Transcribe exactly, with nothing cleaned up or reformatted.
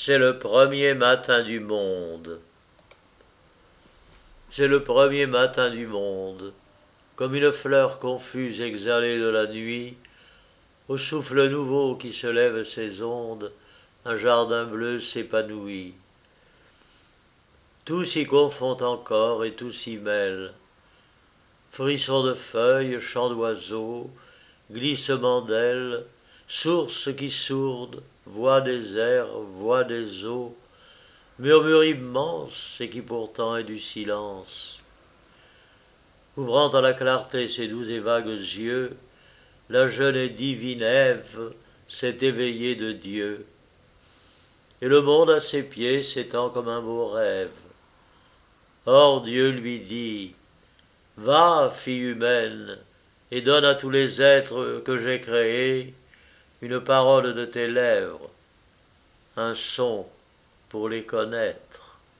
C'est le premier matin du monde. C'est le premier matin du monde. Comme une fleur confuse exhalée de la nuit, au souffle nouveau qui se lève ses ondes, un jardin bleu s'épanouit. Tout s'y confond encore et tout s'y mêle. Frissons de feuilles, chants d'oiseaux, glissements d'ailes, sources qui sourdent, voix des airs, voix des eaux, murmure immense et qui pourtant est du silence. Ouvrant à la clarté ses doux et vagues yeux, la jeune et divine Ève s'est éveillée de Dieu. Et le monde à ses pieds s'étend comme un beau rêve. Or Dieu lui dit, « Va, fille humaine, et donne à tous les êtres que j'ai créés une parole de tes lèvres, un son pour les connaître. »